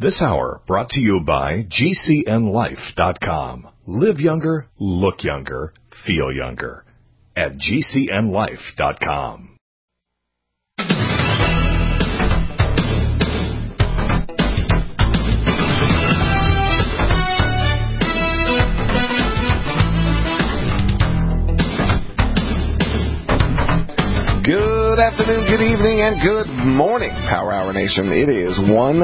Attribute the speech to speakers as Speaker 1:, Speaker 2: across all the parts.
Speaker 1: This hour brought to you by GCNLife.com. Live younger, look younger, feel younger at GCNLife.com.
Speaker 2: Good afternoon, good evening, and good morning, Power Hour Nation. It is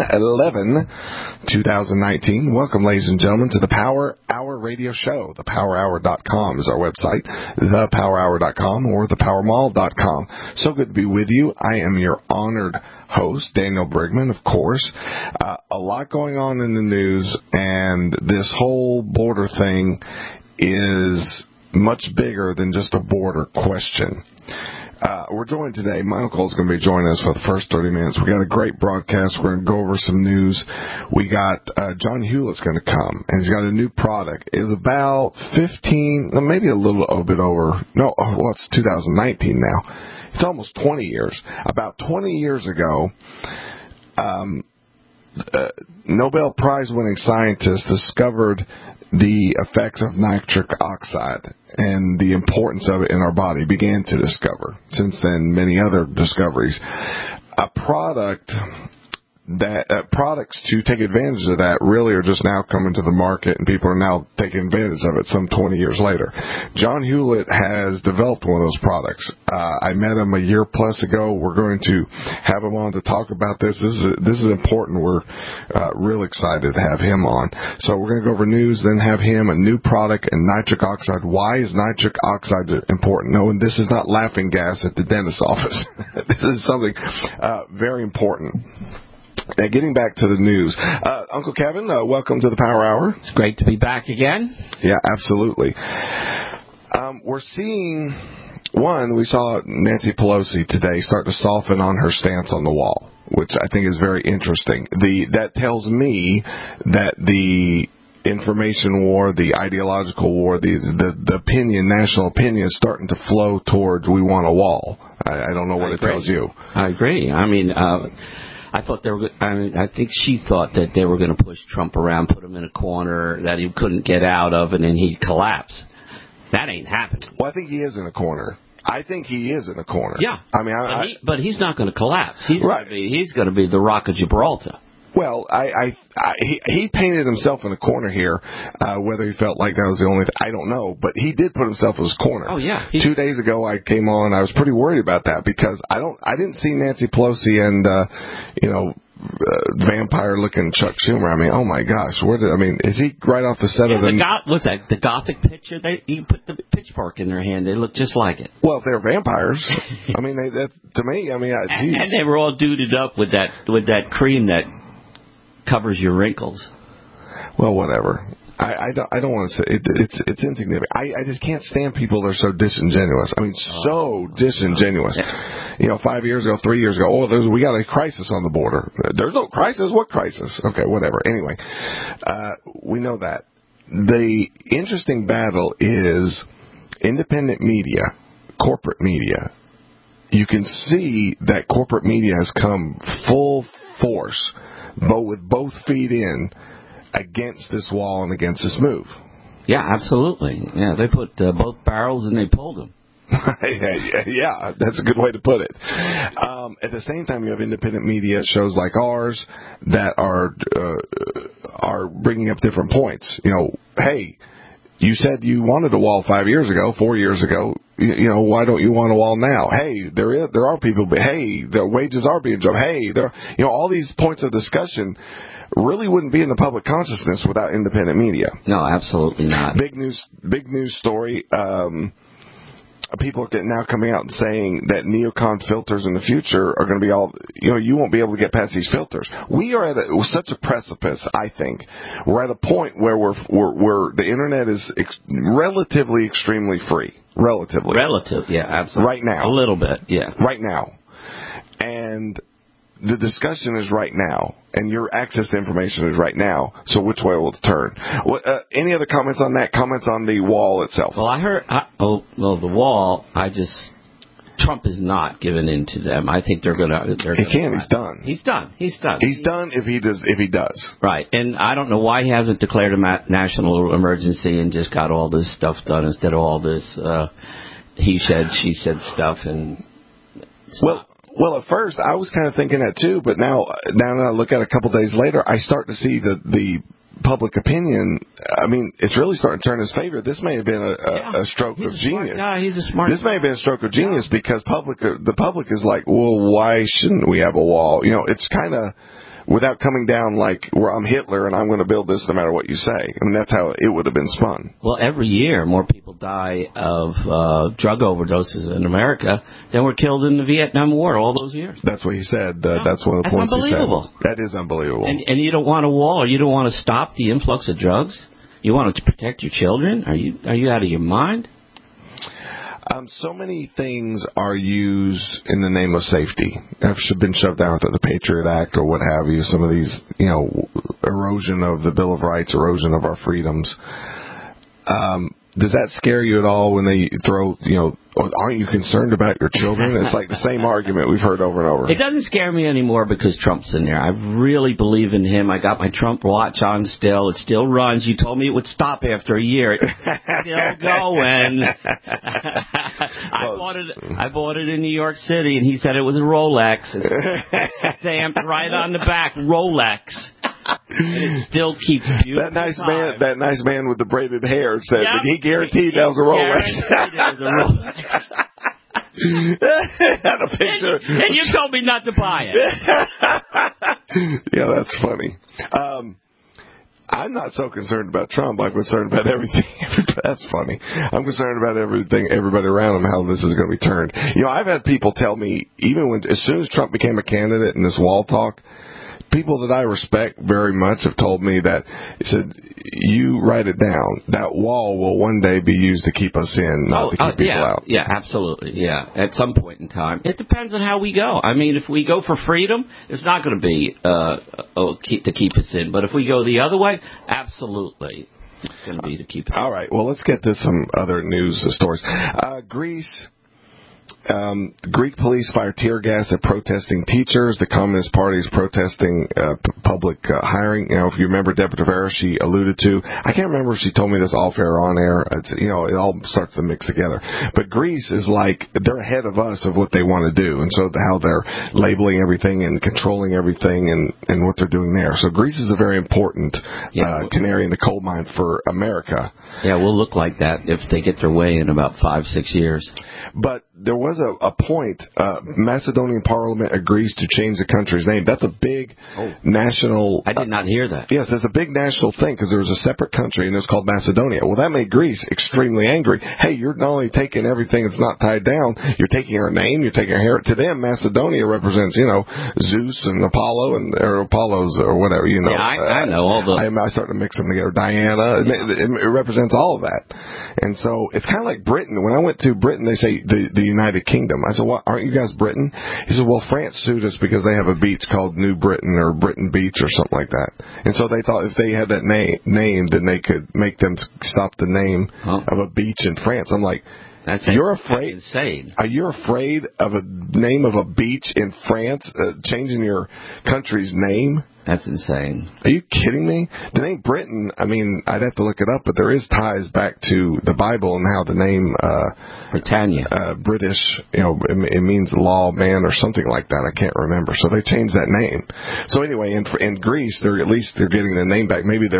Speaker 2: 1/11/2019. Welcome, ladies and gentlemen, to the Power Hour Radio Show. ThePowerHour.com is our website, ThePowerHour.com or ThePowerMall.com. So good to be with you. I am your honored host, Daniel Brigman, of course. A lot going on in the news, and this whole border thing is much bigger than just a border question. We're joined today. My uncle is going to be joining us for the first 30 minutes. We got a great broadcast. We're going to go over some news. We got John Hewlett's going to come, and he's got a new product. It's about 15, maybe a little bit over. No, well, it's 2019 now. It's almost 20 years. About 20 years ago, Nobel Prize-winning scientists discovered the effects of nitric oxide and the importance of it in our body, began to discover. Since then, many other discoveries. Products to take advantage of that really are just now coming to the market, and people are now taking advantage of it some 20 years later. John Hewlett has developed one of those products. I met him a year plus ago. We're going to have him on to talk about this. This is important. We're real excited to have him on. So we're going to go over news, then have him, a new product, and nitric oxide. Why is nitric oxide important? No, and this is not laughing gas at the dentist's office. This is something very important. Now, getting back to the news, Uncle Kevin, welcome to the Power Hour.
Speaker 3: It's great to be back again.
Speaker 2: Yeah, absolutely. We're seeing, we saw Nancy Pelosi today start to soften on her stance on the wall, which I think is very interesting. That tells me that the information war, the ideological war, the opinion, national opinion is starting to flow towards we want a wall. I don't know what it tells you.
Speaker 3: I agree. I mean, I think she thought that they were going to push Trump around, put him in a corner that he couldn't get out of, and then he'd collapse. That ain't happening.
Speaker 2: Well, I think he is in a corner.
Speaker 3: Yeah.
Speaker 2: I mean,
Speaker 3: but he's not going to collapse. He's
Speaker 2: right.
Speaker 3: going to be the Rock of Gibraltar.
Speaker 2: Well, he painted himself in a corner here. Whether he felt like that was the only thing, I don't know. But he did put himself in his corner.
Speaker 3: Oh yeah.
Speaker 2: 2 days ago, I came on. I was pretty worried about that because I didn't see Nancy Pelosi and vampire-looking Chuck Schumer. I mean, oh my gosh, is he right off the set of the?
Speaker 3: What's that? The Gothic picture. You put the pitchfork in their hand. They look just like it.
Speaker 2: Well, if they're vampires, I mean, to me, I mean, geez.
Speaker 3: And they were all duded up with that cream that covers your wrinkles.
Speaker 2: Well, whatever. I don't want to say it's insignificant. I just can't stand people that are so disingenuous. I mean, so disingenuous. 5 years ago, 3 years ago, we got a crisis on the border. There's no crisis. What crisis? Okay, whatever. Anyway, we know that. The interesting battle is independent media, corporate media. You can see that corporate media has come full force, but with both feet in, against this wall and against this move.
Speaker 3: Yeah, absolutely. Yeah, they put both barrels and they pulled them.
Speaker 2: Yeah, that's a good way to put it. At the same time, you have independent media shows like ours that are bringing up different points. Hey, you said you wanted a wall 4 years ago. Why don't you want a wall now? Hey, there are people, but hey, the wages are being dropped. Hey, all these points of discussion really wouldn't be in the public consciousness without independent media.
Speaker 3: No, absolutely not.
Speaker 2: Big news story. People are now coming out and saying that neocon filters in the future are going to be all, you won't be able to get past these filters. We are at such a precipice, I think. We're at a point where the internet is relatively extremely free. Relatively,
Speaker 3: yeah, absolutely.
Speaker 2: Right now.
Speaker 3: A little bit, yeah.
Speaker 2: Right now. And the discussion is right now, and your access to information is right now. So which way will it turn? Any other comments on that? Comments on the wall itself?
Speaker 3: Well, the wall, Trump is not giving in to them. I think they're gonna.
Speaker 2: He can't. He's done.
Speaker 3: He's done. He's done.
Speaker 2: He's done if he does. If he does.
Speaker 3: Right. And I don't know why he hasn't declared a national emergency and just got all this stuff done instead of all this he said, she said stuff. And
Speaker 2: well, at first I was kind of thinking that too, but now that I look at it a couple days later, I start to see the public opinion. I mean, it's really starting to turn in his favor. This may have been a stroke of genius.
Speaker 3: Yeah, he's a smart.
Speaker 2: This may have been a stroke of genius because the public is like, well, why shouldn't we have a wall? You know, it's kind of without coming down like where I'm Hitler and I'm going to build this no matter what you say. I mean, that's how it would have been spun.
Speaker 3: Well, every year more people die of drug overdoses in America than were killed in the Vietnam War all those years.
Speaker 2: That's what he said. That's one of the points he said.
Speaker 3: Unbelievable.
Speaker 2: That is unbelievable.
Speaker 3: And you don't want a wall, or you don't want to stop the influx of drugs? You want to protect your children? Are you out of your mind?
Speaker 2: So many things are used in the name of safety. Have been shoved down through the Patriot Act or what have you. Some of these, erosion of the Bill of Rights, erosion of our freedoms. Does that scare you at all when they throw, aren't you concerned about your children? It's like the same argument we've heard over and over.
Speaker 3: It doesn't scare me anymore because Trump's in there. I really believe in him. I got my Trump watch on still. It still runs. You told me it would stop after a year. It's still going. I bought it in New York City, and he said it was a Rolex. It's stamped right on the back, Rolex. And it still keeps beautiful.
Speaker 2: That nice man with the braided hair said that he guaranteed that was a Rolex.
Speaker 3: Guaranteed it was a Rolex.
Speaker 2: Had a picture.
Speaker 3: And you told me not to buy it.
Speaker 2: Yeah, that's funny. I'm not so concerned about Trump. I'm concerned about everything. That's funny. I'm concerned about everybody around him, how this is going to be turned. I've had people tell me, as soon as Trump became a candidate in this wall talk, people that I respect very much have told me that, said, you write it down. That wall will one day be used to keep us in, not to keep people out.
Speaker 3: Yeah, absolutely. Yeah, at some point in time. It depends on how we go. I mean, if we go for freedom, it's not going to be to keep us in. But if we go the other way, absolutely. It's going to be to keep us in.
Speaker 2: All right. Well, let's get to some other news stories. Greece. Greek police fire tear gas at protesting teachers. The Communist Party is protesting public hiring. If you remember Deborah Tavera, she alluded to. I can't remember if she told me this off air or on air. It all starts to mix together. But Greece is like they're ahead of us of what they want to do, and so how they're labeling everything and controlling everything and what they're doing there. So Greece is a very important canary in the coal mine for America.
Speaker 3: Yeah, we'll look like that if they get their way in about 5-6 years.
Speaker 2: But there was a point. Macedonian Parliament agrees to change the country's name. That's a big national...
Speaker 3: I did not hear that.
Speaker 2: Yes, that's a big national thing because there was a separate country and it was called Macedonia. Well, that made Greece extremely angry. Hey, you're not only taking everything that's not tied down, you're taking our name, you're taking our hair. To them, Macedonia represents, Zeus and Apollo or Apollos or whatever,
Speaker 3: Yeah, I know all the...
Speaker 2: I started to mix them together. Diana. It represents all of that. And so it's kind of like Britain. When I went to Britain, they say the United Kingdom. I said, well, aren't you guys Britain? He said, well, France sued us because they have a beach called New Britain or Britain Beach or something like that. And so they thought if they had that name, then they could make them stop the name of a beach in France. I'm like, you're afraid?
Speaker 3: Insane.
Speaker 2: Are you afraid of a name of a beach in France changing your country's name?
Speaker 3: That's insane.
Speaker 2: Are you kidding me? The name Britain, I mean, I'd have to look it up, but there is ties back to the Bible and how the name
Speaker 3: Britannia,
Speaker 2: British, it means law man or something like that. I can't remember. So they changed that name. So anyway, in Greece, they're getting the name back. Maybe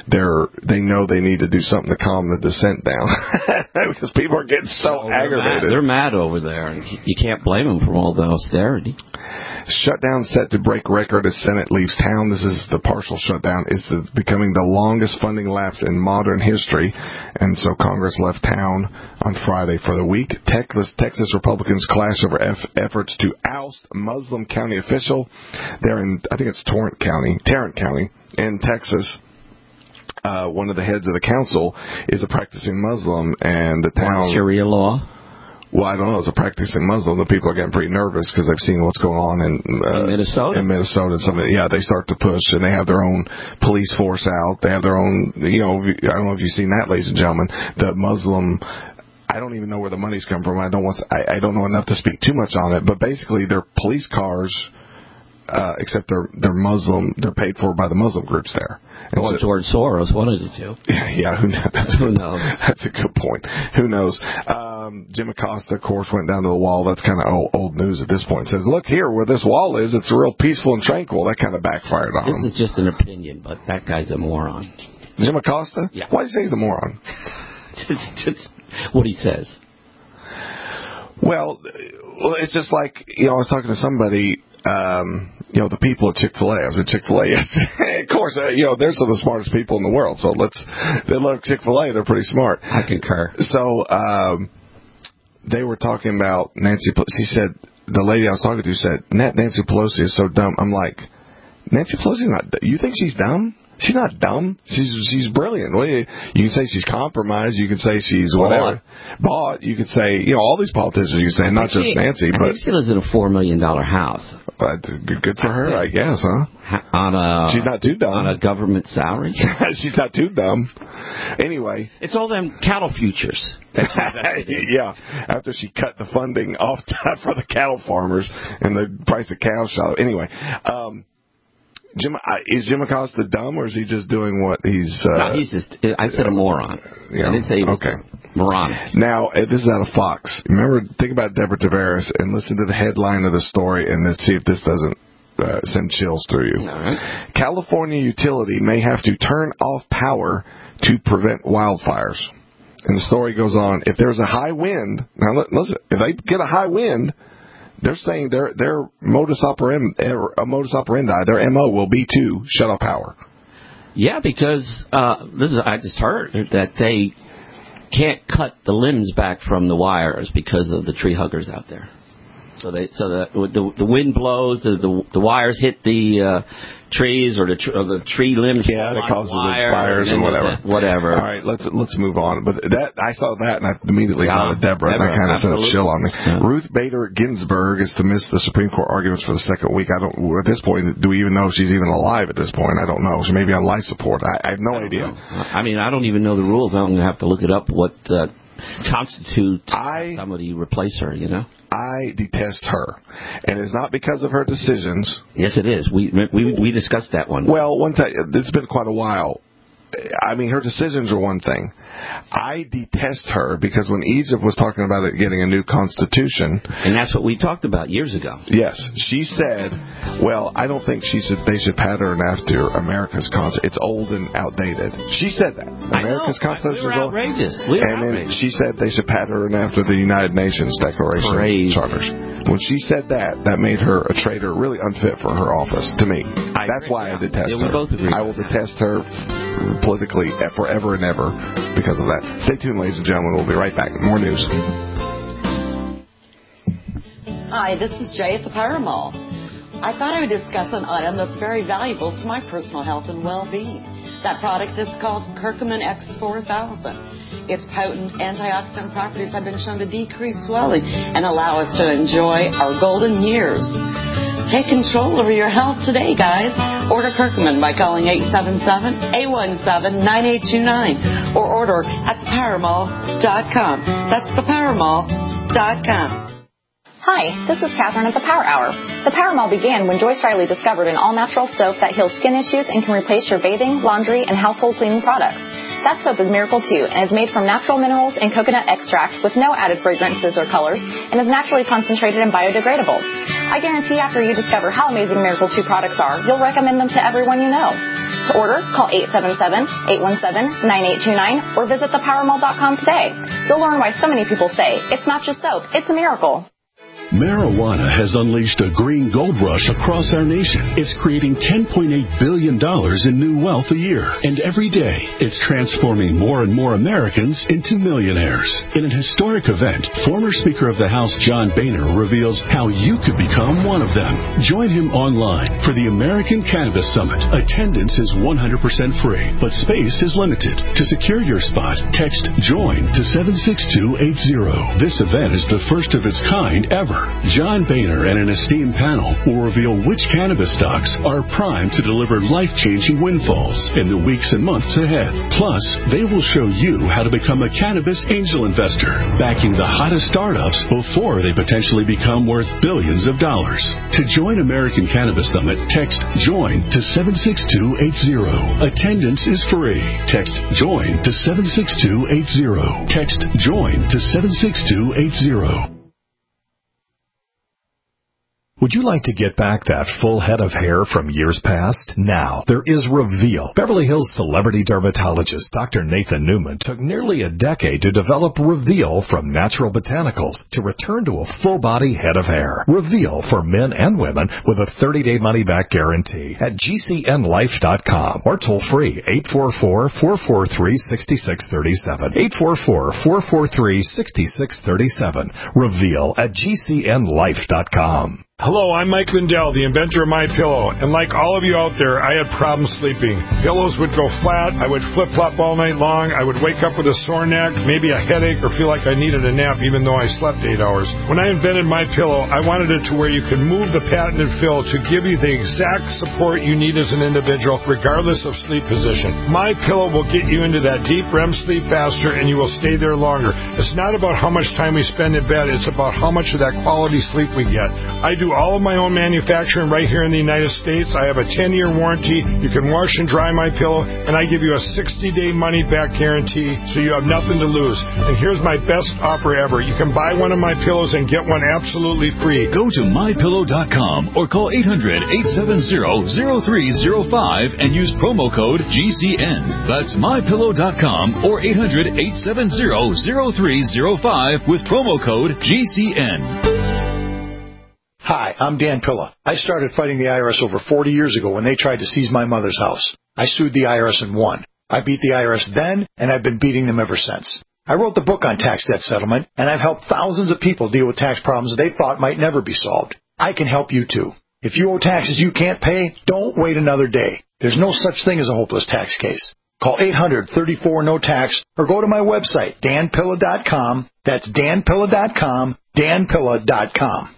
Speaker 2: they know they need to do something to calm the descent down because people are getting so aggravated.
Speaker 3: They're mad over there. You can't blame them for all the austerity.
Speaker 2: Shutdown set to break record as Senate leaves town. This is the partial shutdown. It's becoming the longest funding lapse in modern history. And so Congress left town on Friday for the week. Texas Republicans clash over efforts to oust Muslim county official. They're in, I think it's Tarrant County in Texas. One of the heads of the council is a practicing Muslim, and the town...
Speaker 3: Sharia law?
Speaker 2: Well, I don't know. As a practicing Muslim, the people are getting pretty nervous because they've seen what's going on in
Speaker 3: Minnesota.
Speaker 2: In Minnesota, they start to push, and they have their own police force out. They have their own, I don't know if you've seen that, ladies and gentlemen. The Muslim I don't even know where the money's come from. I don't know enough to speak too much on it. But basically, they're police cars, except they're Muslim. They're paid for by the Muslim groups there.
Speaker 3: Or George Soros, one of the two.
Speaker 2: Yeah, who knows?
Speaker 3: Who knows?
Speaker 2: That's a good point. Who knows? Jim Acosta, of course, went down to the wall. That's kind of old news at this point. Says, look here, where this wall is, it's real peaceful and tranquil. That kind of backfired on him.
Speaker 3: This is just an opinion, but that guy's a moron.
Speaker 2: Jim Acosta?
Speaker 3: Yeah.
Speaker 2: Why do you say he's a moron?
Speaker 3: just what he says.
Speaker 2: Well, it's just like, I was talking to somebody, the people at Chick-fil-A. I was at Chick-fil-A yesterday. Of course, they're some of the smartest people in the world. So they love Chick-fil-A. They're pretty smart.
Speaker 3: I concur.
Speaker 2: So, they were talking about Nancy Pelosi. She said, the lady I was talking to said, Nancy Pelosi is so dumb. I'm like, Nancy Pelosi's not, you think she's dumb? She's not dumb. She's brilliant. You can say she's compromised. You can say she's whatever. Bought. You could say, all these politicians, you can say, not just Nancy.
Speaker 3: I think she lives in a $4 million house.
Speaker 2: Good for her, I guess, huh? She's not too dumb.
Speaker 3: On a government salary?
Speaker 2: She's not too dumb. Anyway.
Speaker 3: It's all them cattle futures.
Speaker 2: Yeah. After she cut the funding off for the cattle farmers and the price of cows shot. Anyway. Is Jim Acosta dumb, or is he just doing what he's...
Speaker 3: no, he's just... I said a moron. Yeah. I didn't say he was moronic.
Speaker 2: Now, this is out of Fox. Remember, think about Deborah Tavares and listen to the headline of the story and let's see if this doesn't send chills through you.
Speaker 3: All right.
Speaker 2: California utility may have to turn off power to prevent wildfires. And the story goes on. If there's a high wind... Now, listen. If they get a high wind... They're saying their modus operandi, their MO will be to shut off power.
Speaker 3: Yeah, because I just heard that they can't cut the limbs back from the wires because of the tree huggers out there. So the wind blows, the wires hit the trees or the tree limbs.
Speaker 2: Yeah, it causes fires and
Speaker 3: whatever.
Speaker 2: All right, let's move on. But I saw that and I immediately thought of Deborah, and that kind of sent a chill on me. Yeah. Ruth Bader Ginsburg is to miss the Supreme Court arguments for the second week. At this point, do we even know if she's even alive at this point? I don't know. She may be on life support. I have no idea.
Speaker 3: I mean, I don't even know the rules. I'm going to have to look it up. What constitutes somebody replace her?
Speaker 2: I detest her, and it's not because of her decisions.
Speaker 3: Yes, it is. We discussed that one.
Speaker 2: Well, one time, it's been quite a while. I mean, her decisions are one thing. I detest her because when Egypt was talking about it getting a new constitution,
Speaker 3: and that's what we talked about years ago.
Speaker 2: Yes, she said, "Well, I don't think they should pattern after America's constitution. It's old and outdated." She said that America's constitution is old.
Speaker 3: Outrageous.
Speaker 2: Then she said they should pattern after the United Nations Declaration charters. When she said that made her a traitor, really unfit for her office. To me, that's why I detest her.
Speaker 3: We both agree.
Speaker 2: I will detest her politically forever and ever because of that. Stay tuned, ladies and gentlemen. We'll be right back. More news.
Speaker 4: Hi, this is Jay at the Power Mall. I thought I would discuss an item that's very valuable to my personal health and well-being. That product is called Curcumin X4000. Its potent antioxidant properties have been shown to decrease swelling and allow us to enjoy our golden years. Take control over your health today, guys. Order Curcumin by calling 877-817-9829 or order at thepowermall.com. That's thepowermall.com.
Speaker 5: Hi, this is Catherine at the Power Hour. The Power Mall began when Joyce Riley discovered an all-natural soap that heals skin issues and can replace your bathing, laundry, and household cleaning products. That soap is Miracle 2 and is made from natural minerals and coconut extract with no added fragrances or colors and is naturally concentrated and biodegradable. I guarantee after you discover how amazing Miracle 2 products are, you'll recommend them to everyone you know. To order, call 877-817-9829 or visit thepowermall.com today. You'll learn why so many people say, it's not just soap, it's a miracle.
Speaker 6: Marijuana has unleashed a green gold rush across our nation. It's creating $10.8 billion in new wealth a year. And every day, it's transforming more and more Americans into millionaires. In an historic event, former Speaker of the House John Boehner reveals how you could become one of them. Join him online for the American Cannabis Summit. Attendance is 100% free, but space is limited. To secure your spot, text JOIN to 76280. This event is the first of its kind ever. more. John Boehner and an esteemed panel will reveal which cannabis stocks are primed to deliver life-changing windfalls in the weeks and months ahead. Plus, they will show you how to become a cannabis angel investor, backing the hottest startups before they potentially become worth billions of dollars. To join American Cannabis Summit, text JOIN to 76280. Attendance is free. Text JOIN to 76280. Text JOIN to 76280.
Speaker 1: Would you like to get back that full head of hair from years past? Now, there is Reveal. Beverly Hills celebrity dermatologist Dr. Nathan Newman took nearly a decade to develop Reveal from natural botanicals to return to a full-body head of hair. Reveal for men and women with a 30-day money-back guarantee at GCNlife.com or toll-free 844-443-6637. 844-443-6637. Reveal at GCNlife.com.
Speaker 7: Hello, I'm Mike Lindell, the inventor of MyPillow, and like all of you out there, I had problems sleeping. Pillows would go flat, I would flip-flop all night long, I would wake up with a sore neck, maybe a headache, or feel like I needed a nap even though I slept 8 hours. When I invented MyPillow, I wanted it to where you could move the patented fill to give you the exact support you need as an individual, regardless of sleep position. MyPillow will get you into that deep REM sleep faster, and you will stay there longer. It's not about how much time we spend in bed, it's about how much of that quality sleep we get. I do all of my own manufacturing right here in the United States. I have a 10-year warranty. You can wash and dry my pillow, and I give you a 60-day money-back guarantee, so you have nothing to lose. And here's my best offer ever. You can buy one of my pillows and get one absolutely free.
Speaker 8: Go to MyPillow.com or call 800-870-0305 and use promo code GCN. That's MyPillow.com or 800-870-0305 with promo code GCN.
Speaker 9: Hi, I'm Dan Pilla. I started fighting the IRS over 40 years ago when they tried to seize my mother's house. I sued the IRS and won. I beat the IRS then, and I've been beating them ever since. I wrote the book on tax debt settlement, and I've helped thousands of people deal with tax problems they thought might never be solved. I can help you too. If you owe taxes you can't pay, don't wait another day. There's no such thing as a hopeless tax case. Call 800-34-NO-TAX or go to my website, danpilla.com. That's danpilla.com, danpilla.com.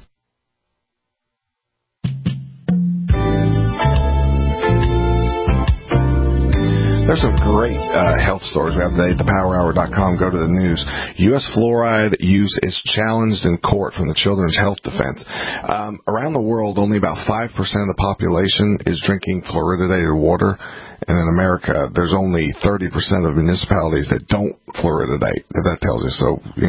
Speaker 2: There's some great health stories we have today at thepowerhour.com. Go to the news. U.S. fluoride use is challenged in court from the Children's Health Defense. Around the world, only about 5% of the population is drinking fluoridated water. And in America, there's only 30% of municipalities that don't fluoridate. That tells you. So, 60,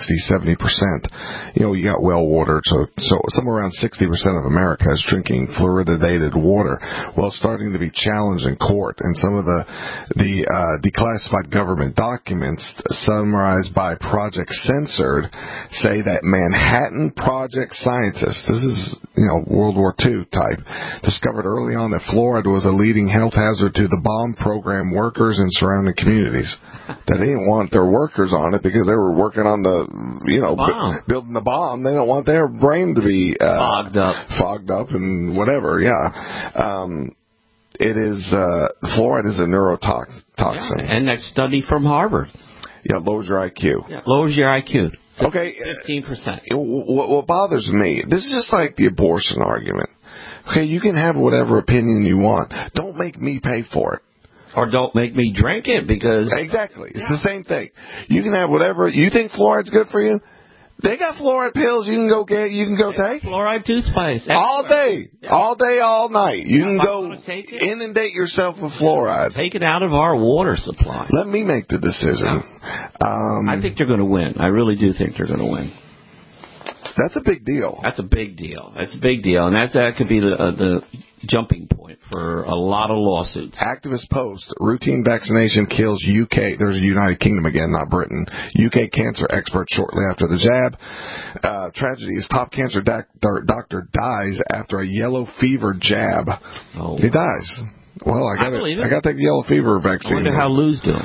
Speaker 2: 70%. You got well water. So somewhere around 60% of America is drinking fluoridated water. Well, it's starting to be challenged in court. And some of the declassified government documents summarized by Project Censored say that Manhattan Project scientists, this is, World War II type, discovered early on that fluoride was a leading health hazard to the bomb program workers in surrounding communities. That they didn't want their workers on it because they were working on the, building the bomb. They don't want their brain to be fogged up and whatever. Yeah. It is fluoride is a neurotoxin.
Speaker 3: Yeah, and that study from Harvard.
Speaker 2: Yeah, lowers your IQ.
Speaker 3: Yeah, lowers your IQ.
Speaker 2: Okay,
Speaker 3: 15%.
Speaker 2: What bothers me, this is just like the abortion argument. Okay, you can have whatever opinion you want. Don't make me pay for it.
Speaker 3: Or don't make me drink it because...
Speaker 2: Exactly. It's the same thing. You can have whatever... You think fluoride's good for you? They got fluoride pills you can go get. You can go take.
Speaker 3: Fluoride toothpaste.
Speaker 2: All day. Yeah. All day, all night. You can go inundate yourself with fluoride.
Speaker 3: Take it out of our water supply.
Speaker 2: Let me make the decision.
Speaker 3: I think they're going to win. I really do think they're going to win.
Speaker 2: That's a big deal.
Speaker 3: That's a big deal. That's a big deal. And that could be the jumping point for a lot of lawsuits.
Speaker 2: Activist post, routine vaccination kills UK. There's a United Kingdom again, not Britain. UK cancer expert shortly after the jab. Tragedy is top cancer doctor dies after a yellow fever jab.
Speaker 3: Oh,
Speaker 2: he dies. Well, I got to take the yellow fever vaccine.
Speaker 3: I wonder how Lou's doing.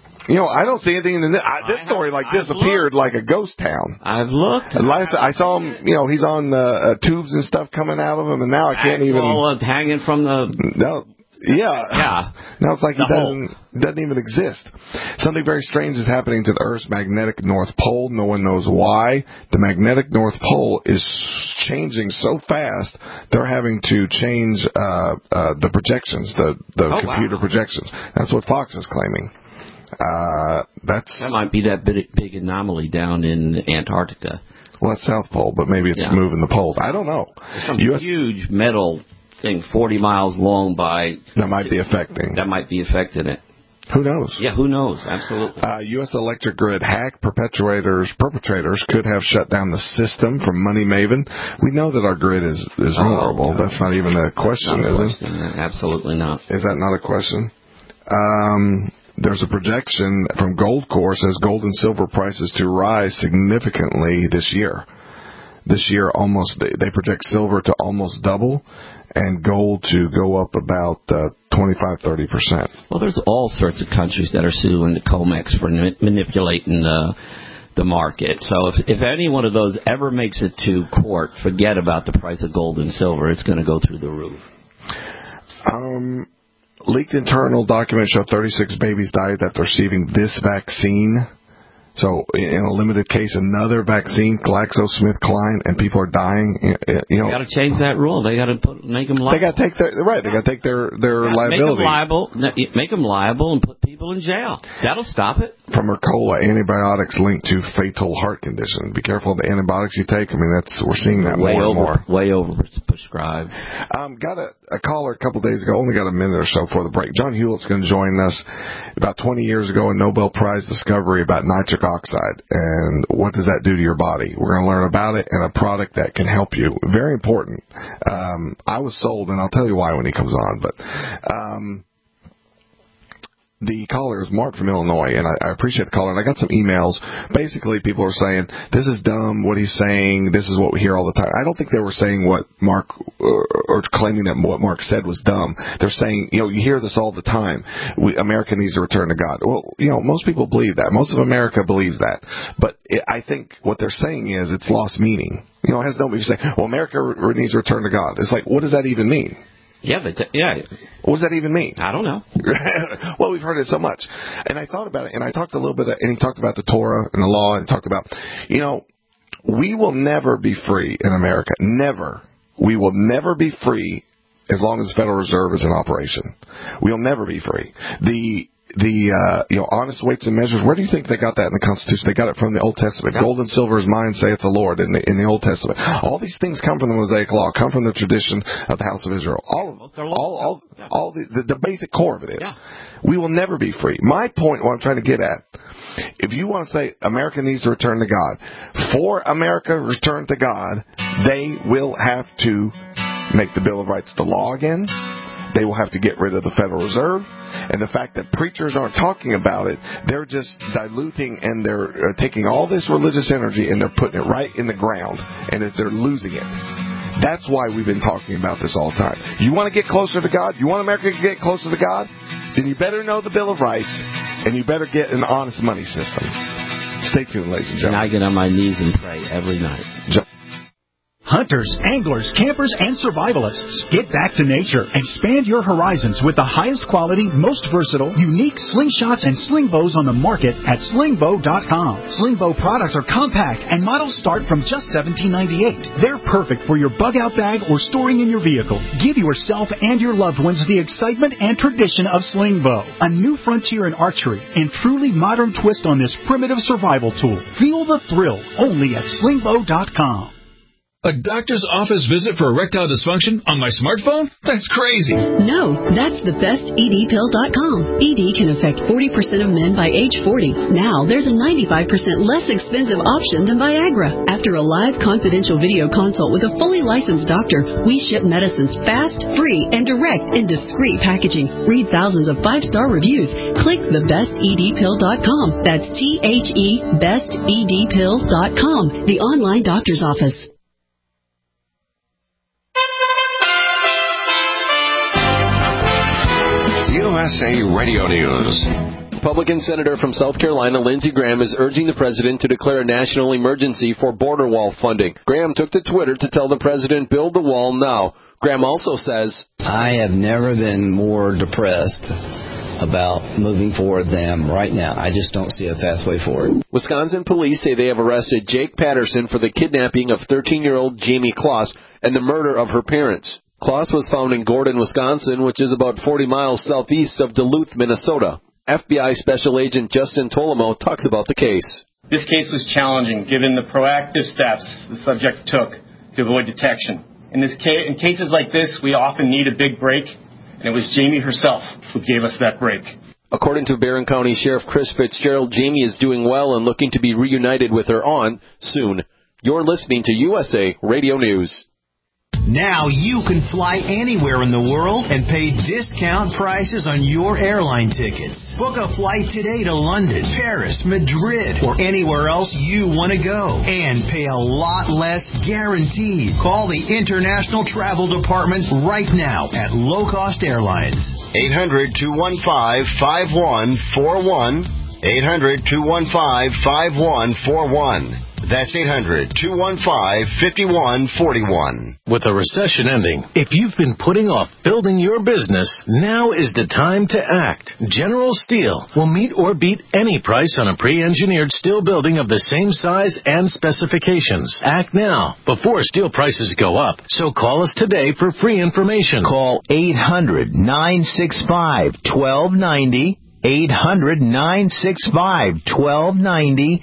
Speaker 2: I don't see anything in this story disappeared like a ghost town.
Speaker 3: I've looked.
Speaker 2: Last I saw him, he's on tubes and stuff coming out of him, and now I can't even.
Speaker 3: All hanging from the.
Speaker 2: No. Yeah. Now it's like it doesn't even exist. Something very strange is happening to the Earth's magnetic North Pole. No one knows why. The magnetic North Pole is changing so fast, they're having to change the projections, the computer projections. That's what Fox is claiming. That
Speaker 3: might be that big anomaly down in Antarctica.
Speaker 2: Well, that's South Pole, but maybe it's moving the poles. I don't know.
Speaker 3: Some huge metal thing 40 miles long that might be affecting it.
Speaker 2: Who knows?
Speaker 3: Yeah, who knows? Absolutely.
Speaker 2: U.S. electric grid hack perpetrators could have shut down the system from Money Maven. We know that our grid is vulnerable.
Speaker 3: No.
Speaker 2: That's not even a question, is it?
Speaker 3: Absolutely not.
Speaker 2: Is that not a question? There's a projection from Goldcore says gold and silver prices to rise significantly this year. This year, they project silver to almost double, and gold to go up about 25-30%.
Speaker 3: Well, there's all sorts of countries that are suing the COMEX for manipulating the market. So if any one of those ever makes it to court, forget about the price of gold and silver. It's going to go through the roof.
Speaker 2: Leaked internal documents show 36 babies died after receiving this vaccine. So, in a limited case, another vaccine, GlaxoSmithKline, and people are dying. You
Speaker 3: got to change that rule. They got to make them liable.
Speaker 2: They got to take their liability.
Speaker 3: Make them liable and put people in jail. That'll stop it.
Speaker 2: From Mercola, antibiotics linked to fatal heart condition. Be careful of the antibiotics you take. I mean, we're seeing that more and more.
Speaker 3: Way over prescribed.
Speaker 2: Got a caller a couple days ago. Only got a minute or so before the break. John Hewlett's going to join us. About 20 years ago, a Nobel Prize discovery about nitric oxide and what does that do to your body. We're going to learn about it and a product that can help you. Very important. I was sold, and I'll tell you why when he comes on, but the caller is Mark from Illinois, and I appreciate the caller, and I got some emails. Basically, people are saying, this is dumb, what he's saying, this is what we hear all the time. I don't think they were saying what Mark, or claiming that what Mark said was dumb. They're saying, you hear this all the time, America needs to return to God. Well, most people believe that. Most of America believes that. But I think what they're saying is it's lost meaning. It has nobody say, well, America needs to return to God. It's like, what does that even mean?
Speaker 3: Yeah.
Speaker 2: What does that even mean?
Speaker 3: I don't know.
Speaker 2: Well, we've heard it so much. And I thought about it, and I talked a little bit, and he talked about the Torah and the law, and talked about, we will never be free in America. Never. We will never be free as long as the Federal Reserve is in operation. We'll never be free. The honest weights and measures, where do you think they got that in the Constitution? They got it from the Old Testament. Yeah. Gold and silver is mine, saith the Lord, in the Old Testament. All these things come from the Mosaic Law, come from the tradition of the House of Israel. All the basic core of it is. Yeah. We will never be free. My point, what I'm trying to get at, if you want to say America needs to return to God, for America to return to God, they will have to make the Bill of Rights the law again. They will have to get rid of the Federal Reserve. And the fact that preachers aren't talking about it, they're just diluting and they're taking all this religious energy and they're putting it right in the ground, and they're losing it. That's why we've been talking about this all the time. You want to get closer to God? You want America to get closer to God? Then you better know the Bill of Rights, and you better get an honest money system. Stay tuned, ladies and gentlemen.
Speaker 3: And I get on my knees and pray every night.
Speaker 10: Hunters, anglers, campers, and survivalists. Get back to nature. Expand your horizons with the highest quality, most versatile, unique slingshots and sling bows on the market at slingbow.com. Slingbow products are compact and models start from just $17.98. They're perfect for your bug-out bag or storing in your vehicle. Give yourself and your loved ones the excitement and tradition of Slingbow, a new frontier in archery and truly modern twist on this primitive survival tool. Feel the thrill only at slingbow.com.
Speaker 8: A doctor's office visit for erectile dysfunction on my smartphone? That's crazy.
Speaker 11: No, that's the bestedpill.com. ED can affect 40% of men by age 40. Now, there's a 95% less expensive option than Viagra. After a live confidential video consult with a fully licensed doctor, we ship medicines fast, free, and direct in discreet packaging. Read thousands of 5-star reviews. Click thebestedpill.com. That's THE bestedpill.com, the online doctor's office.
Speaker 12: USA Radio News.
Speaker 13: Republican Senator from South Carolina Lindsey Graham is urging the president to declare a national emergency for border wall funding. Graham took to Twitter to tell the president, build the wall now. Graham also says,
Speaker 14: I have never been more depressed about moving forward than right now. I just don't see a pathway forward.
Speaker 13: Wisconsin police say they have arrested Jake Patterson for the kidnapping of 13-year-old Jamie Kloss and the murder of her parents. Kloss was found in Gordon, Wisconsin, which is about 40 miles southeast of Duluth, Minnesota. FBI Special Agent Justin Tolamo talks about the case.
Speaker 15: This case was challenging given the proactive steps the subject took to avoid detection. In cases like this, we often need a big break, and it was Jamie herself who gave us that break.
Speaker 13: According to Barron County Sheriff Chris Fitzgerald, Jamie is doing well and looking to be reunited with her aunt soon. You're listening to USA Radio News.
Speaker 16: Now you can fly anywhere in the world and pay discount prices on your airline tickets. Book a flight today to London, Paris, Madrid, or anywhere else you want to go. And pay a lot less guaranteed. Call the International Travel Department right now at Low Cost Airlines.
Speaker 17: 800-215-5141. 800-215-5141. That's 800-215-5141.
Speaker 18: With a recession ending, if you've been putting off building your business, now is the time to act. General Steel will meet or beat any price on a pre-engineered steel building of the same size and specifications. Act now before steel prices go up. So call us today for free information.
Speaker 16: Call 800-965-1290. 800-965-1290,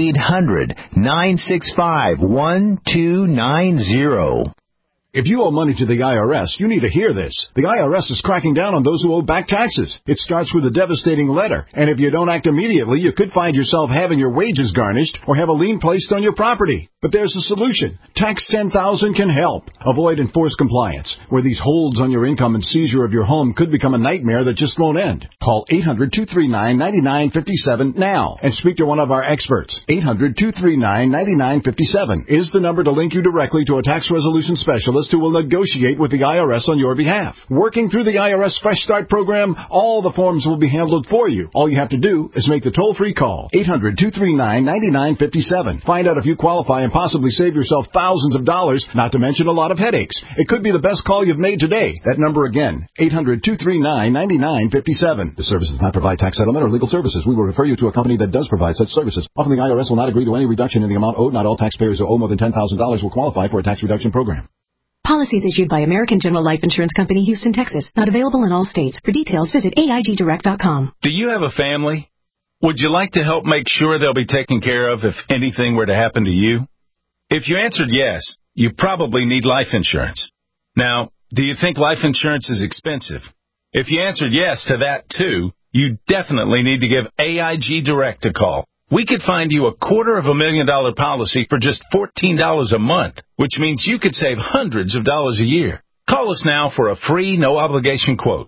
Speaker 16: 800-965-1290.
Speaker 19: If you owe money to the IRS, you need to hear this. The IRS is cracking down on those who owe back taxes. It starts with a devastating letter, and if you don't act immediately, you could find yourself having your wages garnished or have a lien placed on your property. But there's a solution. Tax 10,000 can help. Avoid enforced compliance, where these holds on your income and seizure of your home could become a nightmare that just won't end. Call 800-239-9957 now and speak to one of our experts. 800-239-9957 is the number to link you directly to a tax resolution specialist who will negotiate with the IRS on your behalf. Working through the IRS Fresh Start program, all the forms will be handled for you. All you have to do is make the toll-free call. 800-239-9957. Find out if you qualify and possibly save yourself thousands of dollars, not to mention a lot of headaches. It could be the best call you've made today. That number again, 800-239-9957. The service does not provide tax settlement or legal services. We will refer you to a company that does provide such services. Often the IRS will not agree to any reduction in the amount owed. Not all taxpayers who owe more than $10,000 will qualify for a tax reduction program.
Speaker 20: Policies issued by American General Life Insurance Company, Houston, Texas. Not available in all states. For details, visit AIGdirect.com.
Speaker 21: Do you have a family? Would you like to help make sure they'll be taken care of if anything were to happen to you? If you answered yes, you probably need life insurance. Now, do you think life insurance is expensive? If you answered yes to that too, you definitely need to give AIG Direct a call. We could find you a $250,000 policy for just $14 a month, which means you could save hundreds of dollars a year. Call us now for a free, no-obligation quote.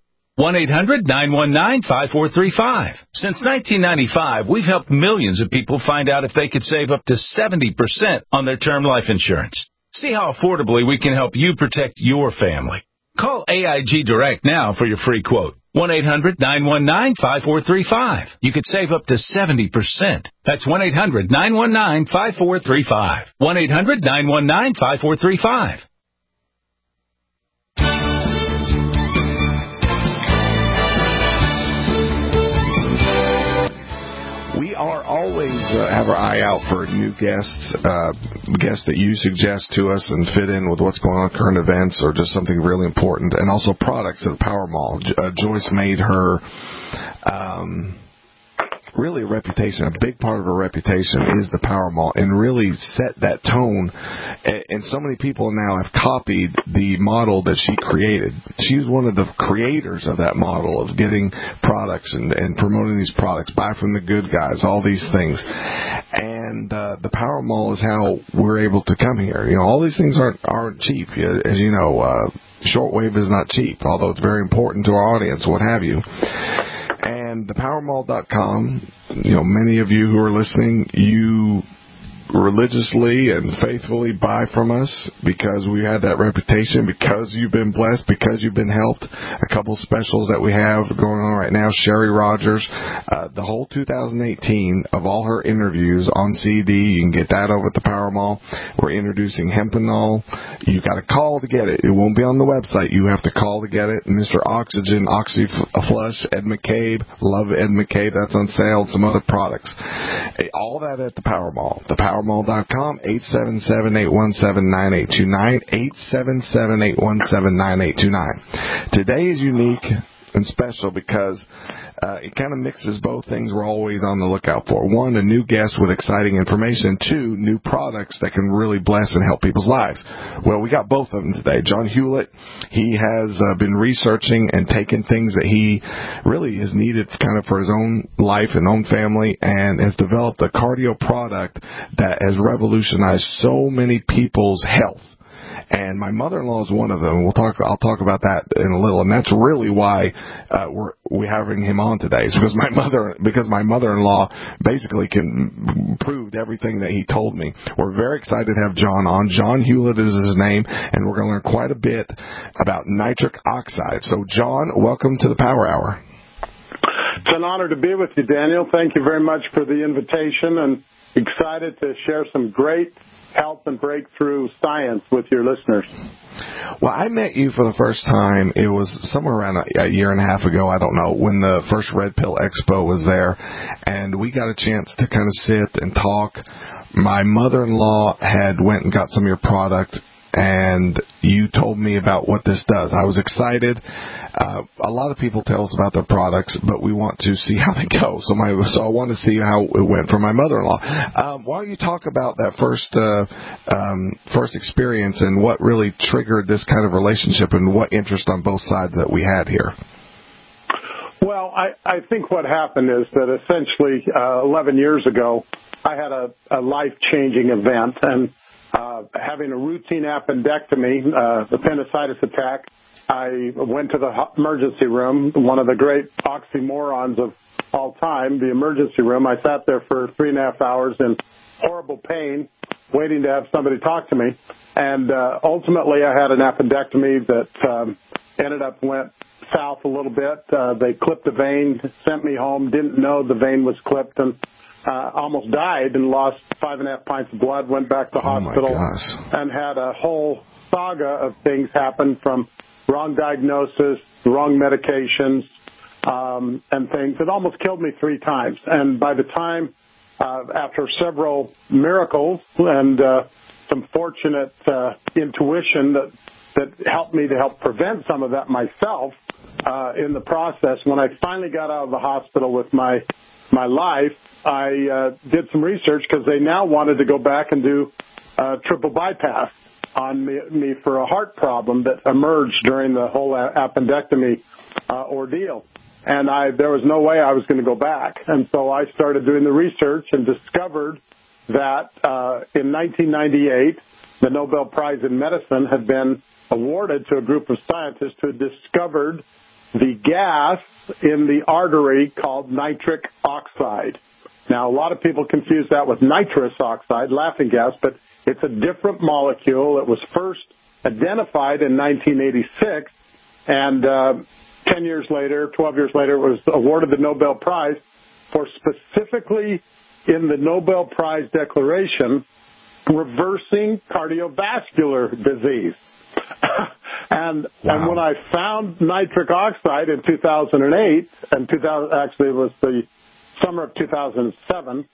Speaker 21: 1-800-919-5435. Since 1995, we've helped millions of people find out if they could save up to 70% on their term life insurance. See how affordably we can help you protect your family. Call AIG Direct now for your free quote. 1-800-919-5435. You could save up to 70%. That's 1-800-919-5435. 1-800-919-5435.
Speaker 2: We are always have our eye out for new guests that you suggest to us and fit in with what's going on, current events, or just something really important, and also products at the Power Mall. Joyce made her really a reputation. A big part of her reputation is the Power Mall, and really set that tone. And so many people now have copied the model that she created. She's one of the creators of that model of getting products and promoting these products. Buy from the good guys, all these things. And the Power Mall is how we're able to come here. You know, all these things aren't cheap. As you know, shortwave is not cheap, although it's very important to our audience, what have you. And thepowermall.com, you know, many of you who are listening, you religiously and faithfully buy from us because we had that reputation, because you've been blessed, because you've been helped. A couple specials that we have going on right now. Sherry Rogers, the whole 2018 of all her interviews on CD. You can get that over at the Power Mall. We're introducing Hempenol. You got to call to get it. It won't be on the website. You have to call to get it. Mr. Oxygen, OxyFlush, Ed McCabe, love Ed McCabe. That's on sale. Some other products. All that at the Power Mall. ThePowerMall.com, 877-817-9829, 877-817-9829. Today is unique and special because it kind of mixes both things we're always on the lookout for. One, a new guest with exciting information. Two, new products that can really bless and help people's lives. Well, we got both of them today. John Hewlett, he has been researching and taking things that he really has needed kind of for his own life and own family, and has developed a cardio product that has revolutionized so many people's health. And my mother-in-law is one of them. I'll talk about that in a little, and that's really why we're having him on today. It's because my mother-in-law basically proved everything that he told me. We're very excited to have John on. John Hewlett is his name, and we're going to learn quite a bit about nitric oxide. So, John, welcome to the Power Hour.
Speaker 4: It's an honor to be with you, Daniel. Thank you very much for the invitation, and excited to share some great health and breakthrough science with your listeners.
Speaker 2: Well, I met you for the first time, it was somewhere around a year and a half ago, I don't know, when the first Red Pill Expo was there, and we got a chance to kind of sit and talk. My mother-in-law had went and got some of your product, and you told me about what this does. I was excited. A lot of people tell us about their products, but we want to see how they go. So I want to see how it went for my mother-in-law. Why don't you talk about that first experience and what really triggered this kind of relationship and what interest on both sides that we had here?
Speaker 4: Well, I think what happened is that essentially 11 years ago, I had a life-changing event, and having a routine appendectomy, appendicitis attack, I went to the emergency room, one of the great oxymorons of all time, the emergency room. I sat there for 3.5 hours in horrible pain, waiting to have somebody talk to me. And ultimately, I had an appendectomy that went south a little bit. They clipped a vein, sent me home, didn't know the vein was clipped, and almost died and lost 5.5 pints of blood, went back to the hospital, and had a whole saga of things happen, from wrong diagnosis, wrong medications, and things. It almost killed me 3 times. And by the time, after several miracles and some fortunate intuition that helped me to help prevent some of that myself in the process, when I finally got out of the hospital with my life, I did some research because they now wanted to go back and do triple bypass on me for a heart problem that emerged during the whole appendectomy ordeal. And there was no way I was going to go back. And so I started doing the research and discovered that in 1998, the Nobel Prize in Medicine had been awarded to a group of scientists who had discovered the gas in the artery called nitric oxide. Now, a lot of people confuse that with nitrous oxide, laughing gas, but it's a different molecule. It was first identified in 1986, and 12 years later, it was awarded the Nobel Prize for specifically in the Nobel Prize declaration, reversing cardiovascular disease. And when I found nitric oxide in 2008, and actually it was the summer of 2007,